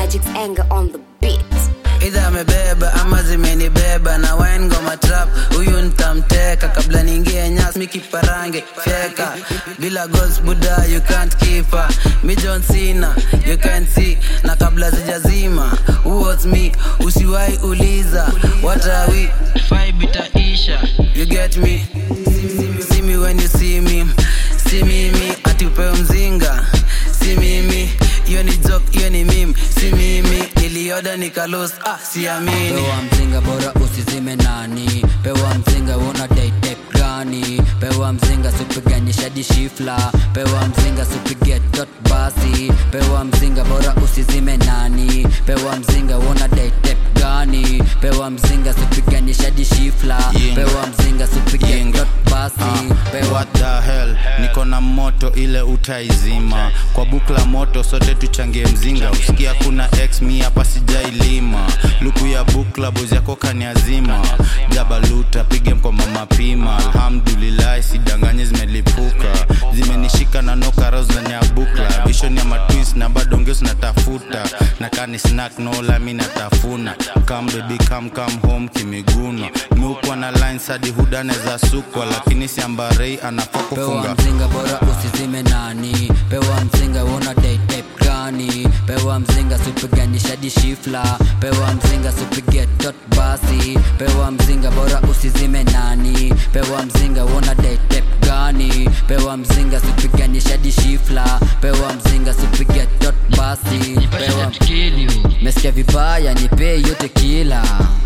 Magic's anger on the beat. Either amebeba ama zimenibeba na wine ngoma trap. Huyu nitamteka kabla niingie nyasi mikiparange feka. Bila goals buda you can't keep her. Me John Cena you can't see. Na kabla zijazima who was me usiwai uliza. What are we? Five itaisha. You get me? See me when you see me. See me ati upewe mzinga. See me hiyo ni joke, hiyo ni meme. See me nilioda nikalos, siamini. Pewa mzinga bora usizime nani. Pewa mzinga wona date gani. Pewa mzinga supiganisha dishifla. Pewa mzinga supige tot basi. Pewa mzinga bora usizime nani. Pewa mzinga wona date gani. Pewa mzinga supiganisha dishifla. Pewa mzinga supige tot basi. What the hell, niko na moto ile utaizima. Kwa bukla moto sote tuchangie mzinga. Usikia kuna ex mi hapa sijailima. Luku ya bukla bozi yako kaniazima. Jabaluta pige mko mama pima. Alhamdulillah sidanganye zimelipuka. Zimenishika na noka rose ndani ya bukla. Vision ya matwins na bado ongeos natafuta. Na kani snack no la mi natafuna. Come baby come home kimiguna. Miukwa na lines hadi huda neza sukwa. Lakini siambarei anafaa kufunga. Pewa mzinga bora usizime nani. Pewa mzinga wona date gani. Pewa mzinga supiganisha dishifla. Pewa mzinga supige tot basi. Pewa mzinga bora usizime nani. Pewa mzinga wona date gani. Pewa mzinga supiganisha dishifla. Pewa mzinga supige tot basi. Pewa mesikia vibaya nipe yote kila.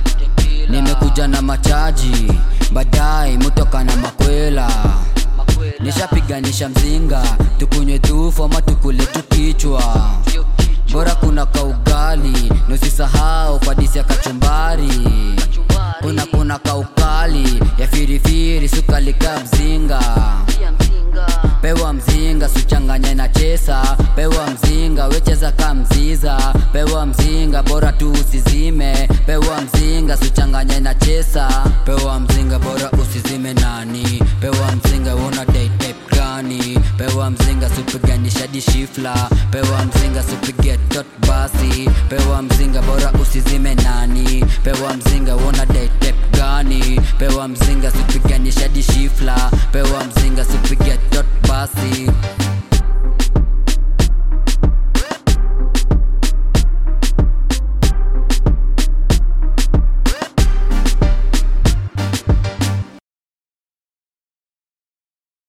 Nimekuja na machaji badai mutoka na makwela. Nishapiganisha mzinga tukunywe tufu ama tukule tukichwa. Bora kuna kaugali nosisahau kwa disi ya kachumbari. Kuna kaukali ya firifiri sukalika mzinga. Pewa mzinga suchanganya na chesa. Pewa mzinga wecheza kamziza. Pewa mzinga bora tu usizime. Pewa mzinga suchanganya na chesa. Pewa mzinga bora usizime nani. Pewa mzinga wona date gani. Pewa mzinga supiganisha dishifla. Pewa mzinga supige tot basi. Pewa mzinga bora usizime nani. Pewa mzinga wona date gani. Pewa mzinga supiganisha dishifla. Pewa mzinga supige tot basi.